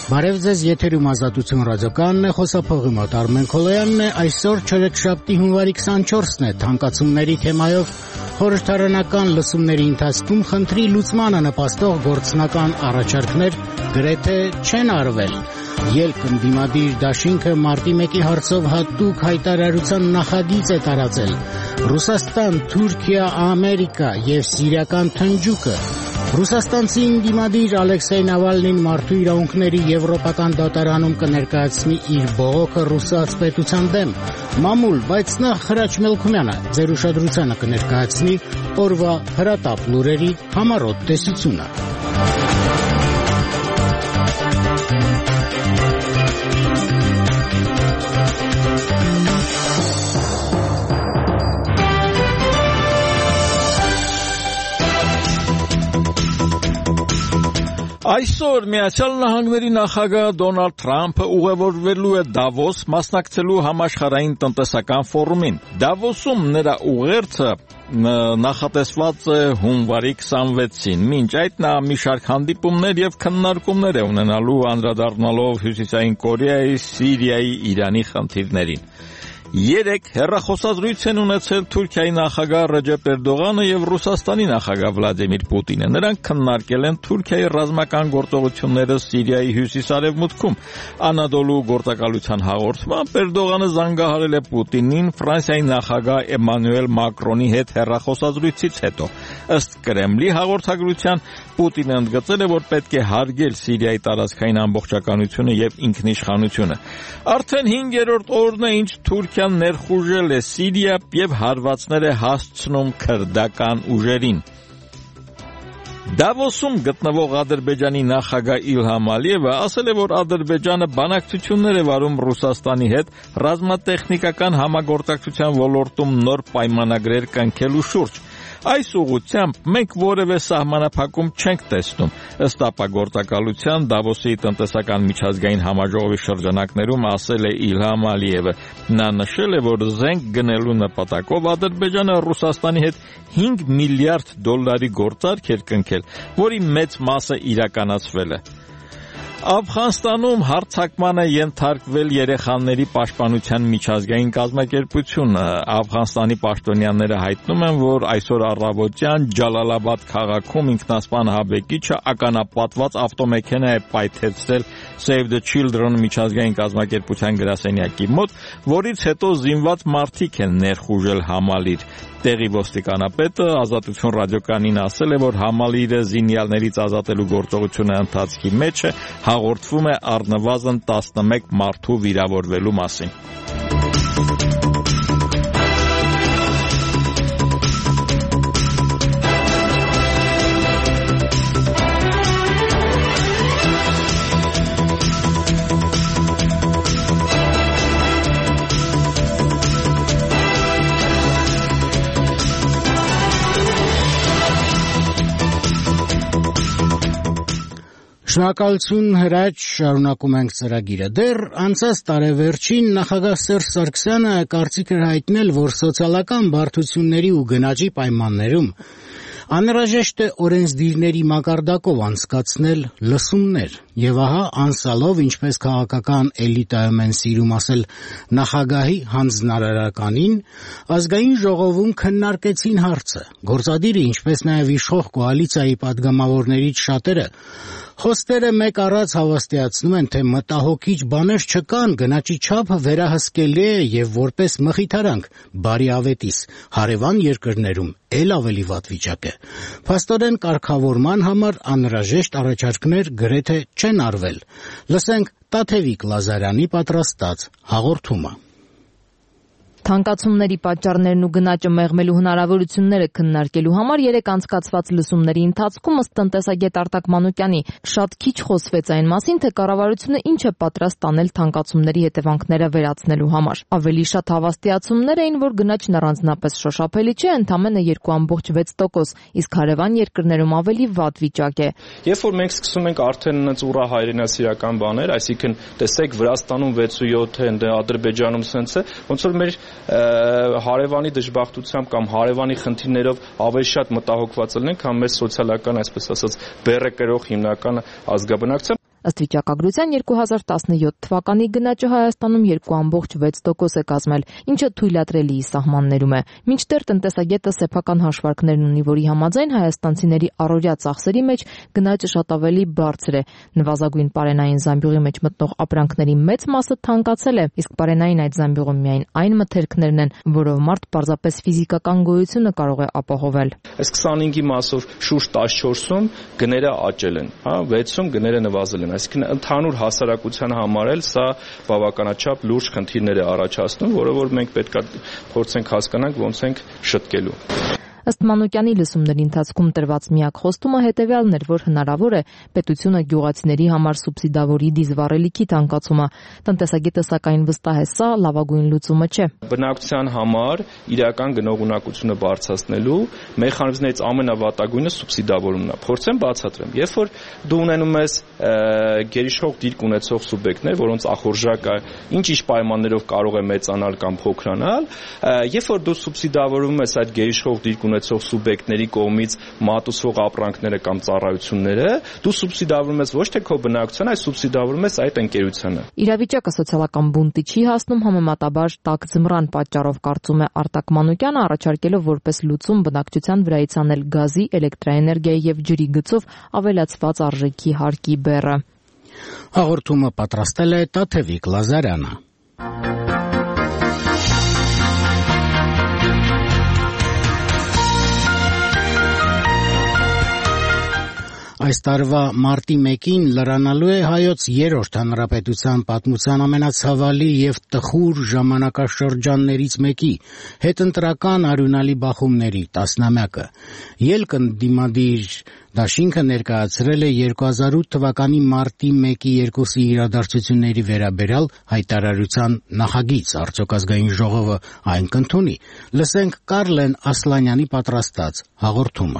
Բարև ձեզ, եթերում Ազատություն ռադիոկայանն է, խոսափողի մոտ Արմեն Քոլոյանն է, այսօր չորեքշաբթի հունվարի 24-ն է, թանկացումների թեմայով խորհրդարանական լսումների ընթացքում խնդրի լուծմանը նպաստող գործնական առաջարկներ գրեթե չեն արվել։ Ելք ընդդիմադիր դաշինքը մարտի 1-ի հարցով հատուկ հայտարարության նախագիծ է տարածել։ Ռուսաստան, Թուրքիա, Ամերիկա եւ սիրիական թնջուկը։ Ռուսաստանցի ընդդիմադիր Ալեքսեյ Նավալնին մարդու իրավունքների եվրոպական դատարանում կներկայացնի իր բողոքը ռուսաց պետության դեմ։ Մամուլ, բայց նախ Հրաչ Մելքումյանը ձեր ուշադրությանը կներկայացնի օրվա հրատապ լուրերի համառոտ տեսությունը։ Այսօր Միացյալ Նահանգների նախագահ Դոնալդ Թրամփը ուղևորվելու է Դավոս մասնակցելու համաշխարհային տնտեսական ֆորումին։ Դավոսում նրա ուղերձը նախատեսված է հունվարի 26-ին։ Մինչ այդ նա մի շարք հանդիպումներ եւ քննարկումներ է ունենալու անդրադառնալով Հյուսիսային Կորեայի, Սիրիայի, Իրանի խնդիրներին։ Երեկ հեռախոսազրույց են ունեցել Թուրքիայի նախագահ Ռեջեփ Էրդողանը եւ Ռուսաստանի նախագահ Վլադիմիր Պուտինը։ Նրանք քննարկել են Թուրքիայի ռազմական գործողությունները Սիրիայի հյուսիս-արևմուտքում։ Անադոլու գործակալության հաղորդմամբ Էրդողանը զանգահարել է Պուտինին Ֆրանսիայի նախագահ Էմանուել Մակրոնի հետ հեռախոսազրույցից հետո։ Ըստ Կրեմլի հաղորդագրության Պուտինը ընդգծել է, որ պետք է հարգել Սիրիայի տարածքային ամբողջականությունը եւ ինքնիշխանությունը։ Արդեն 5-րդ օրն է, ինչ Թուրքիան ներխուժել է Սիրիա եւ հարվածներ է հասցնում քրդական ուժերին։ Դավոսում գտնվող Ադրբեջանի նախագահ Իլհամ Ալիևը ասել է, որ Ադրբեջանը բանակցություններ է վարում Ռուսաստանի հետ ռազմատեխնիկական համագործակցության ոլորտում նոր պայմանագրեր կնքելու շուրջ։ Այս ուղղությամբ մենք որևէ սահմանափակում չենք տեսնում։ Ըստ ապագործակալության Դավոսի տնտեսական միջազգային համաժողովի շրջանակներում ասել է Իլհամ Ալիևը։ Նա նշել է, որ զենք գնելու նպատակով Ադրբեջանը Ռուսաստանի հետ 5 միլիարդ դոլարի գործարք էր կնքել, որի մեծ մասը իրականացվել է։ Աֆղանստանում հարձակման է ենթարկվել երեխաների պաշտպանության միջազգային կազմակերպությունը։ Աֆղանստանի պաշտոնյաները հայտնում են, որ այսօր առավոտյան Ջալալաբադ քաղաքում ինքնասպան ահաբեկիչը ականապատված ավտոմեքենա է պայթեցրել Save the Children միջազգային կազմակերպության գրասենյակի մոտ, որից հետո զինված մարդիկ են ներխուժել Համալիր։ Տեղի ոստիկանապետը Ազատություն ռադիոկայանին ասել է, որ Համալիրը զինյալներից ազատելու գործողությունը ընթացքի մեջ է, հաղորդվում է առնվազն 11 մարդու վիրավորվելու մասին։ Շնորհակալություն Հրաչ, շարունակում ենք ծրագիրը։ Դեռ անցած տարեվերջին նախագահ Սերժ Սարգսյանը կարծիք էր հայտնել, որ սոցիալական բարդությունների ու գնաճի պայմաններում անհրաժեշտ է օրենսդիրների մակարդակով անցկացնել լսումներ, եւ ահա անցալով, ինչպես քաղաքական էլիտայում են սիրում ասել նախագահի հանձնարարականին, ազգային ժողովում քննարկեցին հարցը։ Գործադիրը, ինչպես նաեւ իշխող կոալիցիայի падգամավորներից շատերը խոսքերը մեկ առած հավաստիացնում են, թե մտահոգիչ բաներ չկան, գնաճի չափը վերահսկելի է եւ որպես մխիթարանք բարի ավետիս հարևան երկրներում էլ ավելի վատ վիճակ է։ Փաստորեն կարգավորման համար անհրաժեշտ առաջարկներ գրեթե չեն արվել։ Լսենք Տաթևիկ Լազարյանի պատրաստած հաղորդումը։ Թանկացումների պատճառներն ու գնաճը մեղմելու հնարավորությունները քննարկելու համար երեք անցկացված լսումների ընթացքում ըստ տնտեսագետ Արտակ Մանուկյանի շատ քիչ խոսվեց այն մասին, թե կառավարությունը ինչ է պատրաստ անել թանկացումների հետևանքները վերացնելու համար։ Ավելի շատ հավաստիացումներ էին, որ գնաճն առանձնապես շոշափելի չէ, ընդամենը 2.6%, իսկ հարևան երկրներում ավելի վատ վիճակ է։ Երբ որ մենք սկսում ենք արդեն ծուռա հայրենասիրական բաներ, այսինքն տեսեք Վրաստանում 6.7 է, Ադրբեջանում սենց է, ոնց որ մեր հարևանի դժբախտությամբ կամ հարևանի խնդիրներով ավելի շատ մտահոգված լինենք, քան մեր սոցիալական, այսպես ասած, բեռը կրող հիմնական ազգաբնակչությամբ։ Ըստ վիճակագրության 2017 թվականի գնաճը Հայաստանում 2.6% է կազմել, ինչը թույլատրելի սահմաններում է։ Մինչդեռ տնտեսագետը սեփական հաշվարկներն ունի, որի համաձայն հայաստանցիների առօրյա ծախսերի մեջ գնաճը շատ ավելի բարձր է։ Նվազագույն պարենային զամբյուղի մեջ մտնող ապրանքների մեծ մասը թանկացել է, իսկ պարենային այդ զամբյուղում միայն այն մթերքներն են, որով մարդ պարզապես ֆիզիկական գոյությունը կարող է ապահովել։ Այս 25-ի մասով շուրջ 14-ում գները աճել են, 6-ում գները նվազել են, այսինքն ընդհանուր հասարակության համար էլ սա բավականաչափ լուրջ խնդիրներ է առաջացնում, որը որ մենք պետք է փորձենք հասկանանք ոնց ենք շտկելու։ Ըստ Մանուկյանի լսումների ընթացքում տրված միակ խոստումը հետևյալն էր, որ հնարավոր է պետությունը գյուղացիների համար սուբսիդավորի դիզվառելիքի թանկացումը։ Տնտեսագետը սակայն վստահ է, սա լավագույն լուծումը չէ։ Բնակչության համար իրական գնողունակությունը բարձրացնելու մեխանիզմներից ամենավատագույնը սուբսիդավորումն է։ Փորձեմ բացատրեմ։ Երբ որ դու ունենում ես գերիշխող դիրք ունեցող սուբյեկտներ, որոնց ախորժակը ինչ-ինչ պայմաններով կարող է մեծանալ կամ փոքրանալ, երբ որ դու սուբսիդավորում ես այդ գերիշխող դիրք ունեցող սուբյեկտների կողմից մատուցվող ապրանքները կամ ծառայությունները, դու սուբսիդավորում ես ոչ թե քո բնակչությանը, այլ սուբսիդավորում ես այդ ընկերությանը։ Իրավիճակը սոցիալական բունտի չի հասնում համեմատաբար տաք ձմռան պատճառով, կարծում է Արտակ Մանուկյանը, առաջարկելով որպես լուծում բնակչության վրայից անել գազի, էլեկտրաէներգիայի եւ ջրի գծով ավելացված արժեքի հարկի բեռը։ Հաղորդումը պատրաստել է Տաթևիկ Լազարյանը։ Այս տարվա մարտի 1-ին լրանալու է հայոց 3-րդ հանրապետության պատմության ամենացավալի եւ տխուր ժամանակաշրջաններից մեկի հետընտրական արյունալի բախումների 10-ամյակը։ Ելք ընդդիմադիր դաշինքը ներկայացրել է 2008 թվականի մարտի 1-ի 2-ի իրադարձությունների վերաբերյալ հայտարարության նախագիծ, արդյոք ազգային ժողովը այն կընդունի։ Լսենք Կարլեն Ասլանյանի պատրաստած հաղորդումը։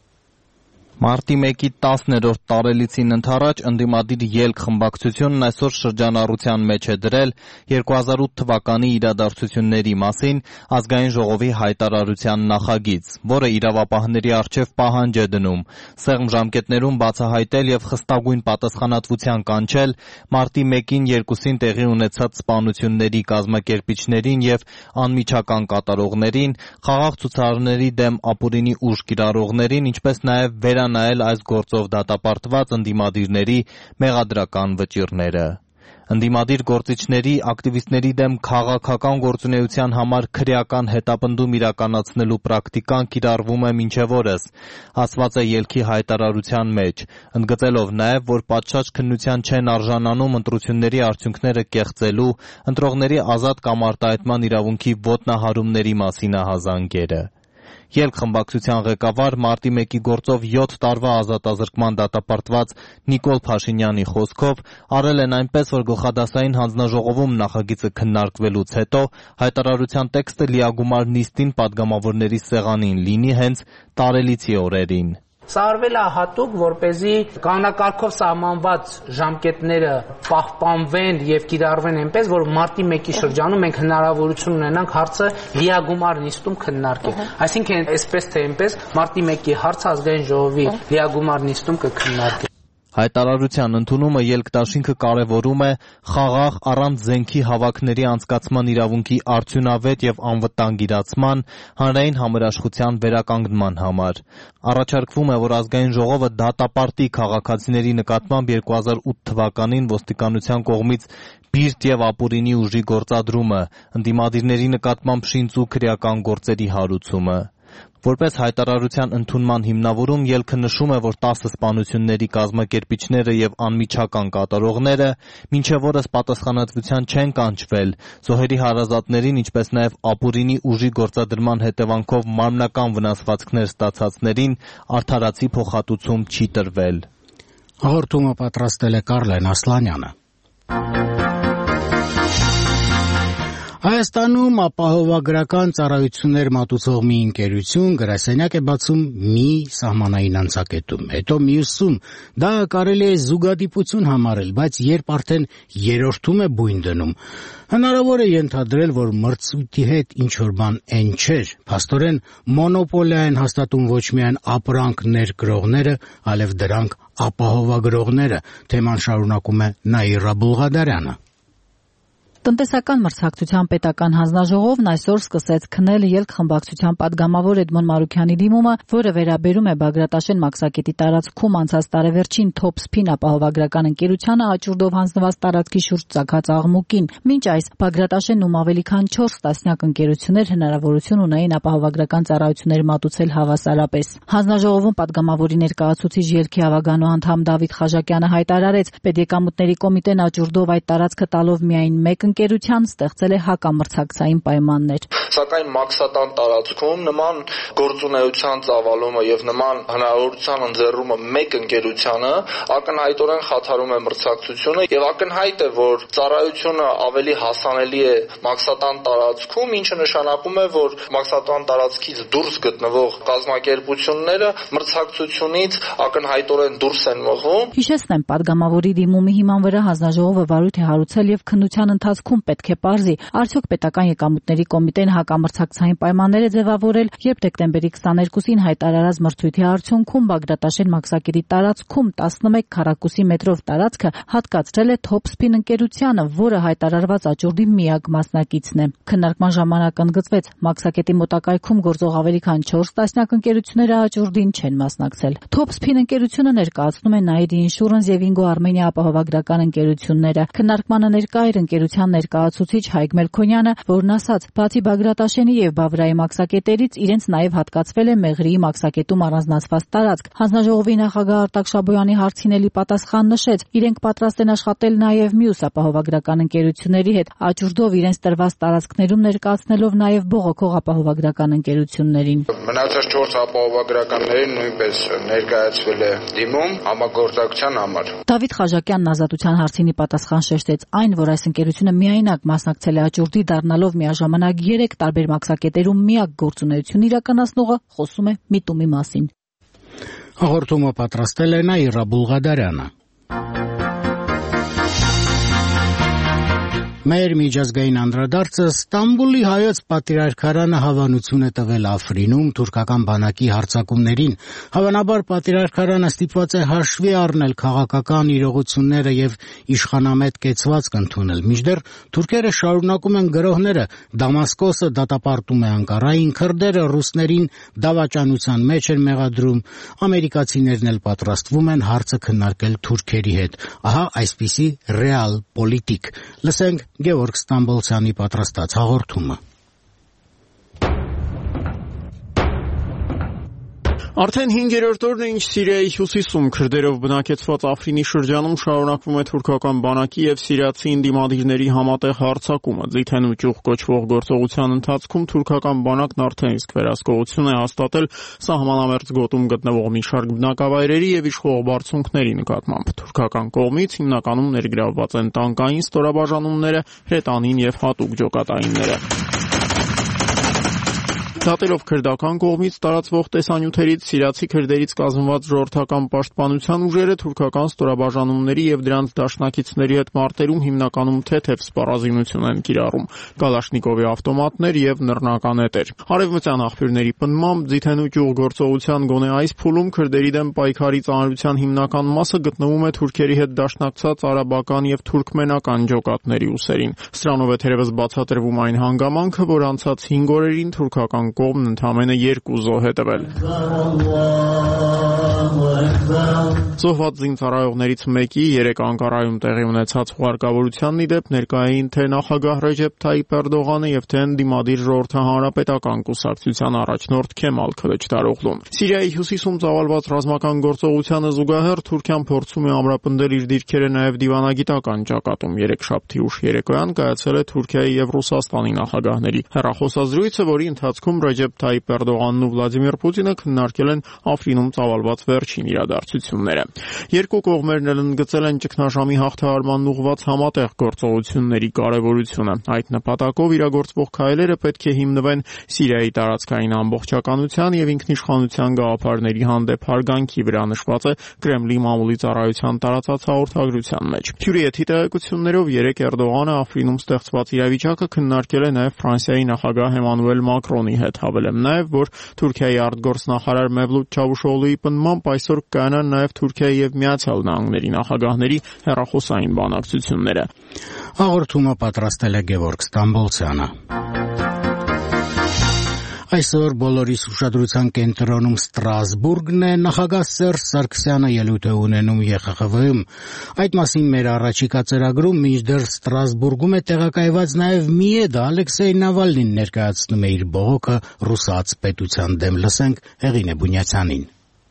Մարտի 1-ի 10-րդ տարելիցին ընդառաջ ընդդիմադիր ելք խմբակցությունն այսօր շրջանառության մեջ է դրել 2008 թվականի իրադարձությունների մասին ազգային ժողովի հայտարարության նախագիծ, որը իրավապահների առջև պահանջ է դնում սեղմ ժամկետներում բացահայտել եւ խստագույն պատասխանատվության կանչել մարտի 1-ին 2-ին տեղի ունեցած սպանությունների կազմակերպիչներին եւ անմիջական կատարողներին, խաղաղ ցուցարարների դեմ ապօրինի ուժ կիրառողներին, ինչպես նաեւ նայել այս գործով դատապարտված ընդդիմադիրների մեղադրական վճիռները։ Ընդդիմադիր գործիչների, ակտիվիստների դեմ քաղաքական գործունեության համար քրեական հետապնդում իրականացնելու պրակտիկան կիրառվում է մինչև օրս, ասված է ելքի հայտարարության մեջ, ընդգծելով նաև, որ պատշաճ քննության չեն արժանանում ընտրությունների արդյունքները կեղծելու, ընտրողների ազատ կամ արտահայտման իրավունքի ոտնահարումների մասին ահազանգերը։ Ելք խմբակցության ղեկավար մարտի 1-ի գործով 7 տարվա ազատազրկման դատապարտված Նիկոլ Փաշինյանի խոսքով արել են այնպես, որ գլխադասային հանձնաժողովում նախագիծը քննարկվելուց հետո հայտարարության տեքստը լիագումար նիստին պատգամավորների սեղանին լինի հենց տարելիցի օրերին։ Սա արվել է հատուկ, որպեսզի կանոնակարգով սահմանված ժամկետները պահպանվեն եւ կիրառվեն այնպես, որ մարտի 1-ի շրջանում մենք հնարավորություն ունենանք հարցը լիագումար նիստում քննարկել։ Այսինքն, այսպես թե այնպես, մարտի 1-ի հարցը ազգային ժողովի լիագումար նիստում կքննարկվի։ Հայտարարության ընդունումը ելքդաշինքը կարևորում է խաղաղ առանց զենքի հավաքների անցկացման իրավունքի արդյունավետ եւ անվտանգ իրացման, հանրային համերաշխության վերականգնման համար։ Առաջարկվում է, որ ազգային ժողովը դատապարտի քաղաքացիների նկատմամբ 2008 թվականին ոստիկանության կողմից բիրտ եւ ապօրինի ուժի գործադրումը, ընդդիմադիրների նկատմամբ շինծ ու քրեական գործերի հարուցումը։ Որպես հայտարարության ընդունման հիմնավորում ելքը նշում է, որ 10 սպանությունների կազմակերպիչները եւ անմիջական կատարողները մինչեւ օրս պատասխանատվության չեն կանչվել, զոհերի հարազատներին, ինչպես նաեւ ապօրինի ուժի գործադրման հետևանքով մարմնական վնասվածքներ ստացածներին արդարացի փոխհատուցում չի տրվել։ Հաղորդումը պատրաստել է Կարլեն Ասլանյանը։ Հայաստանում ապահովագրական ծառայություններ մատուցող մի ընկերություն գրասենյակ է բացում մի սահմանային անցակետում, հետո մյուսում։ Դա կարելի է զուգադիպություն համարել, բայց երբ արդեն երրորդում է բույն դնում, հնարավոր է ենթադրել, որ մրցույթի հետ ինչ-որ բան են չէր։ Փաստորեն մոնոպոլիա են հաստատում ոչ միայն ապրանք ներկրողները, այլև դրանք ապահովագրողները, թեման շարունակում է Նաիրա Բուլղադարյանը։ Տնտեսական մրցակցության պետական հանձնաժողովն այսօր սկսեց քնել ելք խմբակցության падգամավոր Էդմոն Մարուքյանի դիմումը, որը վերաբերում է Բագրատաշեն մաքսակետի տարածքում անցած տարեվերջին Top-Spin ապահովագրական ընկերությանը աճուրդով հանձնված տարածքի շուրջ ծագած աղմուկին։ Մինչ այս Բագրատաշենն ում ավելի քան 4 տասնյակ ընկերություններ հնարավորություն ունեին ապահովագրական ծառայություններ մատուցել հավասարապես։ Հանձնաժողովում падգամավորի ներկայացուցիչ ելքի ավագանու անդամ Դավիթ Խաժակյանը հայտարարեց, Պետեկամուտների կոմիտեն աճուրդով այդ տարածքը տալով միայն մեկ ընկերության ստեղծել է հակամրցակցային պայմաններ։ Սակայն մաքսատան տարածքում նման գործունեության ծավալումը եւ նման հնարավորության ընձեռումը մեկ ընկերությանը ակնհայտորեն խաթարում է մրցակցությունը եւ ակնհայտ է, որ ծառայությունը ավելի հասանելի է մաքսատան տարածքում, ինչը նշանակում է, որ մաքսատան տարածքից դուրս գտնվող կազմակերպությունները մրցակցությունից ակնհայտորեն դուրս են մղվում։ Հիշեցնեմ, падգամավորի դիմումի հիման վրա հանձնաժողովը վարույթ է հարուցել եւ քննության ընթացքում պետք է պարզի, արդյոք պետական եկամուտների կոմիտեն հակամրցակցային պայմաններ է ձևավորել, երբ դեկտեմբերի 22-ին հայտարարած մրցույթի արդյունքում Բագրատաշեն մաքսակետի տարածքում 11 քառակուսի մետրով տարածքը հատկացրել է Top-Spin ընկերությանը, որը հայտարարված աճուրդի միակ մասնակիցն է։ Քննարկման ժամանակ ընդգծվեց, մաքսակետի մոտակայքում գործող ավելի քան 4 տասնյակ ընկերությունները աճուրդին չեն մասնակցել։ Top-Spin ընկերությունը ներկայացնում է Nairi Insurance եւ Ingo Armenia ապահովագրական ընկերությունները։ Քննարկմանը ներկա էր ընկերության ներկայացուցիչ Հայկ Մելքոնյանը, որն ասաց, բացի Բագրատաշենի եւ Բավրայի մաքսակետերից իրենց նաեւ հատկացվել է Մեղրիի մաքսակետում առանձնացված տարածք։ Հանձնաժողովի նախագահ Արտակ Շաբոյանի հարցին էլի պատասխան նշեց, իրենք պատրաստ են աշխատել նաեւ մյուս ապահովագրական ընկերությունների հետ, աճուրդով իրենց տրված տարածքներում ներկայացնելով նաեւ բողոքող ապահովագրական ընկերություններին։ Մնացած 4 ապահովագրականներին նույնպես ներկայացվել է դիմում համագործակցության համար։ Դավիթ Խաժակյանն Ազատության հարցինի պատասխան շեշտեց այն, որ այս ընկերությունը միայնակ մասնակցել է աճուրդի, դառնալով միաժամանակ 3 տարբեր մաքսակետերում միակ գործունեություն իրականացնողը, խոսում է միտումի մասին։ Հաղորդումը պատրաստել է Նաիրա Բուլղադարյանը։ Մեր միջազգային անդրադարձը Ստամբուլի հայոց պատրիարքարանը հավանություն է տվել Աֆրինում թուրքական բանակի հարձակումներին։ Հավանաբար պատրիարքարանը ստիպված է հաշվի առնել քաղաքական իրողությունները եւ իշխանամետ կեցվածք ընդունել։ Մինչդեռ թուրքերը շարունակում են գրոհները, Դամասկոսը դատապարտում է Անկարային, քրդերը ռուսներին դավաճանության մեջ են մեղադրում, ամերիկացիներն էլ պատրաստվում են հարցը քննարկել թուրքերի հետ։ Ահա այսպիսի ռեալ պոլիտիկ։ Լսենք Գևորգ Ստամբոլցյանի պատրաստած հաղորդումը։ Արդեն 5-րդ օրն է, ինչ Սիրիայի հյուսիսում քրդերով բնակեցված Աֆրինի շրջանում շարունակվում է թուրքական բանակի եւ սիրիացի ընդդիմադիրների համատեղ հարձակումը։ Ձիթեն ու ճյուղ կոչվող գործողության ընթացքում թուրքական բանակն արդեն իսկ վերահսկողություն է հաստատել սահմանամերձ գոտում գտնվող մի շարք բնակավայրերի եւ իշխող բարձունքների նկատմամբ։ Թուրքական կողմից հիմնականում ներգրավված են տանկային ստորաբաժանումները, հրետանին եւ հատուկ ջոկատայինները։ Դատելով քրդական կողմից տարածվող տեսանյութերից սիրիացի քրդերից կազմված ժողովրդական պաշտպանության ուժերը թուրքական ստորաբաժանումների եւ դրանց դաշնակիցների հետ մարտերում հիմնականում թեթև սպառազինություն են կիրառում, Կալաշնիկովի ավտոմատներ եւ նռնականետեր։ Արևմտյան աղբյուրների պնդմամբ Ձիթենու ճյուղ գործողության գոնե այս փուլում քրդերի դեմ պայքարի ծանրության հիմնական մասը գտնվում է թուրքերի հետ դաշնակցած արաբական եւ թուրքմենական ջոկատների ուսերին։ Սրանով է թերևս բացատրվում այն հանգամանքը, որ անցած 5 օրերին թուրքական կողմն ընդամենը 2 զոհ է տվել։ Զոհված զինծառայողներից մեկի 3 Անկարայում տեղի ունեցած հուղարկավորությանն ի դեպ ներկա էին թե նախագահ Ռեջեփ Թայիփ Էրդողանը եւ թե ընդդիմադիր ժողովրդահանրապետական կուսակցության առաջնորդ Քեմալ Քılıçdaroğluն։ Սիրիայի հյուսիսում ծավալված ռազմական գործողությանը զուգահեռ Թուրքիան փորձում է ամրապնդել իր դիրքերը նաեւ դիվանագիտական ճակատում։ Երեքշաբթի ուշ երեկոյան կայացել է Թուրքիայի եւ Ռուսաստանի նախագահների հեռախոսազրույցը, որի ընթացքում Ռեջեփ Թայիպ Էրդողանն ու Վլադիմիր Պուտինը քննարկել են Աֆրինում ծավալված վերջին իրադարձությունները։ Երկու կողմերն էլ ընդգծել են ճգնաժամի հաղթահարմանն ուղղված համատեղ գործողությունների կարևորությունը։ Այդ նպատակով իրագործվող քայլերը պետք է հիմնվեն Սիրիայի տարածքային ամբողջականության եւ ինքնիշխանության գաղափարների հանդեպ հարգանքի վրա, նշված է Կրեմլի մամուլի ծառայության տարածած հաղորդագրության մեջ։ Հյուրիեթի տեղեկություններով Էրդողանը Աֆրինում ստեղծված իրավիճակը քննարկել է նաև Ֆրանսիայի նախագահ Էմանուել Մակրոնի հետ։ Հավելեմ նաև, որ Թուրքիայի արտգործնախարար Մևլութ Չավուշօղլուի պնդմամբ այսօր կայանան նաև Թուրքիայի եւ Միացյալ Նահանգների նախագահների հեռախոսային բանակցությունները։ Հաղորդումը պատրաստել է Գևորգ Ստամբոլցյանը։ Այսօր բոլորիս ուշադրության կենտրոնում Ստրասբուրգն է, նախագահ Սերժ Սարգսյանը ելույթ է ունենում ԵԽԽՎ-ում։ Այդ մասին մեր առաջիկա ծրագրում մինչդեռ Ստրասբուրգում է տեղակայված նաև ՄԻԵԴ, Ալեքսեյ Նավալնին ներկայացնում է իր բողոքը ռուսաց պետության դեմ։ Լսենք Հեղինե Բունյացյանին։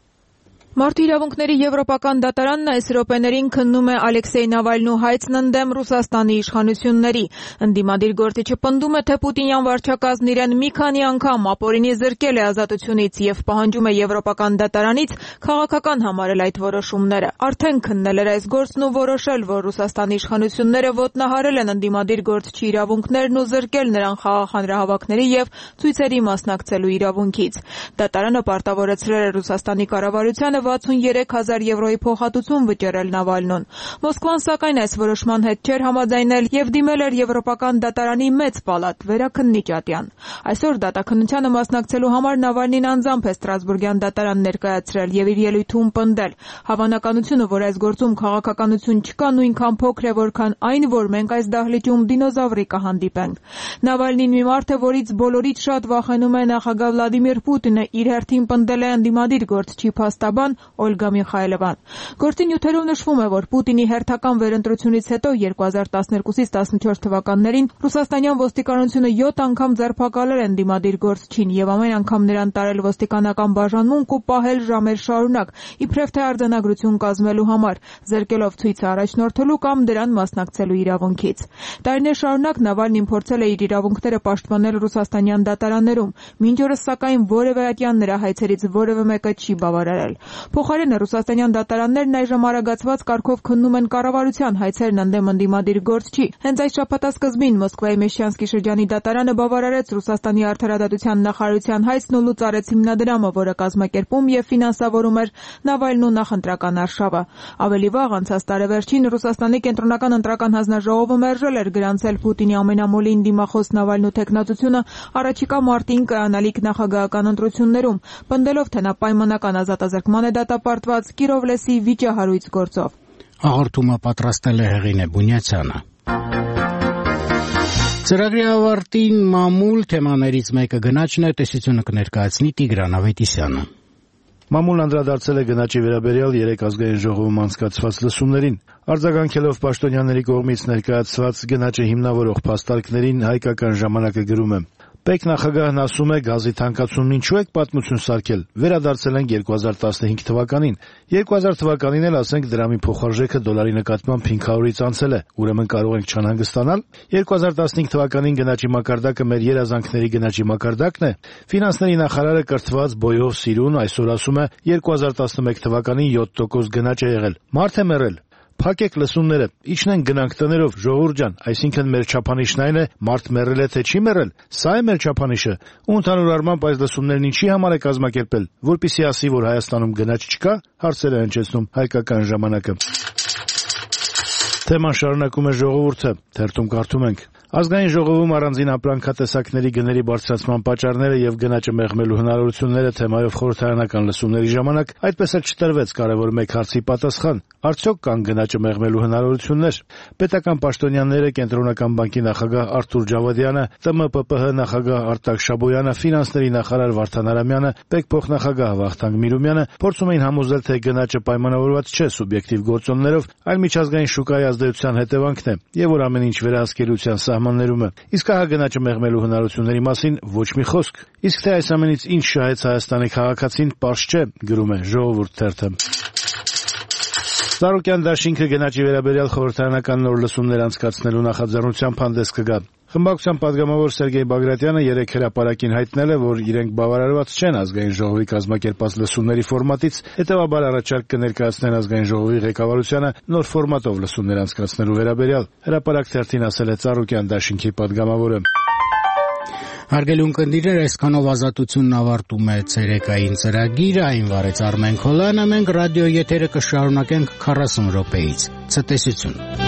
Մարդու իրավունքների եվրոպական դատարանն այս րոպեներին քննում է Ալեքսեյ Նավալնու հայցն ընդդեմ Ռուսաստանի իշխանությունների։ Ընդդիմադիր գործիչը պնդում է, թե Պուտինյան վարչակազմն իրեն մի քանի անգամ ապօրինի զրկել է ազատությունից եւ պահանջում է եվրոպական դատարանից քաղաքական համարել այդ որոշումները։ Արդեն քննել էր այս գործն ու որոշել, որ Ռուսաստանի իշխանությունները ոտնահարել են ընդդիմադիր գործչի իրավունքներն ու զրկել նրան խաղաղ հանրահավաքների եւ ցույցերի մասնակցելու իրավունքից։ Դատարանը պարտավորեցրել է Ռուսաստանի կառավարությանը 63,000 եվրոյի փոխհատուցում վճարել Նավալնուն։ Մոսկվան սակայն այս որոշման հետ չէր համաձայնել եւ դիմել էր Եվրոպական դատարանի մեծ պալատ վերաքննիչ ատյան։ Այսօր դատաքննությանը մասնակցելու համար Նավալնին անձամբ է Ստրասբուրգյան դատարան ներկայացրել եւ իր ելույթում պնդել. հավանականությունը, որ այս գործում քաղաքականություն չկա, նույնքան փոքր է, որքան այն, որ մենք այս դահլիճում դինոզավրի կհանդիպենք։ Նավալնին մի մարդ է, որից բոլորից շատ վախենում է նախագահ Վլադիմիր Պուտինը, իր հերթին պնդել է ընդդիմադիր գործչի փաստաբան Օլգա Միխայելովան։ Գործի նյութերով նշվում է, որ Պուտինի հերթական վերընտրությունից հետո 2012-ից 14 թվականներին ռուսաստանյան ոստիկանությունը 7 անգամ ձերբակալել է ընդդիմադիր գործչին եւ ամեն անգամ նրան տարել ոստիկանական բաժանմունք ու պահել ժամեր շարունակ, իբրև թե արձանագրություն կազմելու համար, զրկելով ցույցը առաջնորդելու կամ դրան մասնակցելու իրավունքից։ Տարիներ շարունակ Նավալնին փորձել է իր իրավունքները պաշտպանել ռուսաստանյան դատարաններում, մինչ օրս սակայն որևէ ատյան նրա հայցերից որևէ մեկը չի բավարարել։ Փոխարենը ռուսաստանյան դատարաններն այժմ արագացված կարգով քննում են կառավարության հայցերն ընդդեմ ընդդիմադիր գործչի։ Հենց այս շաբաթասկզբին Մոսկվայի Մեշյանսկի շրջանի դատարանը բավարարեց Ռուսաստանի արդարադատության նախարարության հայցն ու լուծարեց հիմնադրամը, որը կազմակերպում եւ ֆինանսավորում էր Նավալնու նախընտրական արշավը։ Ավելի վաղ անցած տարեվերջին Ռուսաստանի կենտրոնական ընտրական հանձնաժողովը մերժել էր գրանցել Պուտինի ամենամոլին դիմախոս Նավալնու տեխնատությունը առաջիկա մարտին կայանալիք նախագահական ընտրություններում, պնդելով, թե նա պայմանական ազատազրկման է դատապարտված Կիրովլեսի վիճահարույց գործով։ Հաղորդումը պատրաստել է Հեղինե Բունյացյանը։ Ծրագրի ավարտին մամուլ թեմաներից մեկը գնաճն է, տեսությունը կներկայացնի Տիգրան Ավետիսյանը։ Մամուլն անդրադարձել է գնաճի վերաբերյալ 3 ազգային ժողովում անցկացված լսումներին։ Արձագանքելով պաշտոնյաների կողմից ներկայացված գնաճը հիմնավորող փաստարկներին, հայկական ժամանակը գրում է. Պետք նախագահն ասում է, գազի թանկացումն ինչու եք պատմություն սարքել։ Վերադարձել ենք 2015 թվականին։ 2000 թվականին էլ ասենք դրամի փոխարժեքը դոլարի նկատմամբ 500-ից անցել է, ուրեմն կարող ենք չանհանգստանալ։ 2015 թվականին գնաճի մակարդակը մեր երազանքների գնաճի մակարդակն է։ Ֆինանսների նախարարը կրթված բոյով սիրուն այսօր ասում է 2011 թվականին 7% գնաճ է եղել։ Մարդ է մեռել։ Փակեք լսումները, իջնենք գնանք տներով, ժողովուրդ ջան, այսինքն մեր չափանիշն այն է, մարդ մեռել է թե չի մեռել, սա է մեր չափանիշը։ Ու ընդհանուր առմամբ այս լսումներն ինչի համար է կազմակերպել, որպեսզի ասի, որ Հայաստանում գնաճ չկա, հարցեր է հնչեցնում հայկական ժամանակը։ Թեման շարունակում է ժողովուրդը, թերթում կարդում ենք. Ազգային ժողովում առանձին ապրանքատեսակների գների բարձրացման պատճառները եւ գնաճը մեղմելու հնարավորությունները թեմայով խորհրդարանական լսումների ժամանակ այդպես էլ չտրվեց կարևոր մեկ հարցի պատասխան. արդյոք կան գնաճը մեղմելու հնարավորություններ։ Պետական պաշտոնյաները, Կենտրոնական բանկի նախագահ Արթուր Ջավադյանը, ՏՄՊՊՀ նախագահ Արտակ Շաբոյանը, ֆինանսների նախարար Վարդան Արամյանը, ՊԵԿ փոխնախագահ Վախթանգ Միրումյանը փորձում էին համոզել, թե գնաճը պայմանավորված չէ սուբյեկտիվ գործոններով, այլ միջազգային շուկայի ազդեցության հետևանքն է, եւ որ ամեն ինչ վերահսկելիության սահմաններում է։ Իսկ ահա գնաճը մեղմելու հնարավորությունների մասին ոչ մի խոսք։ Իսկ թե այս ամենից ինչ շահեց Հայաստանի քաղաքացին, պարզ չէ, գրում է Ժողովուրդ թերթը։ Սարոկյան դաշինքը գնաճի վերաբերյալ խորհրդարանական նոր լսումներ անցկացնելու նախաձեռնությամբ հանդես կգա։ Խմբակցության падգամավոր Սերգեյ Բագրատյանը երեկ հրապարակին հայտնել է, որ իրենք բավարարված չեն ազգային ժողովի կազմակերպած լսումների ֆորմատից, հետևաբար առաջարկ կներկայացնեն ազգային ժողովի ղեկավարությանը նոր ֆորմատով լսումներ անցկացնելու վերաբերյալ։ Հրապարակ թերթին ասել է Ծառուկյան դաշինքի падգամավորը։ Հարգելի ունկնդիրներ, այսքանով Ազատությունն ավարտում է ցերեկային ծրագիրը, այն վարեց Արմեն Քոլյանը, մենք ռադիո եթերը կշարունակենք 40 րոպեից։ Ցտեսություն։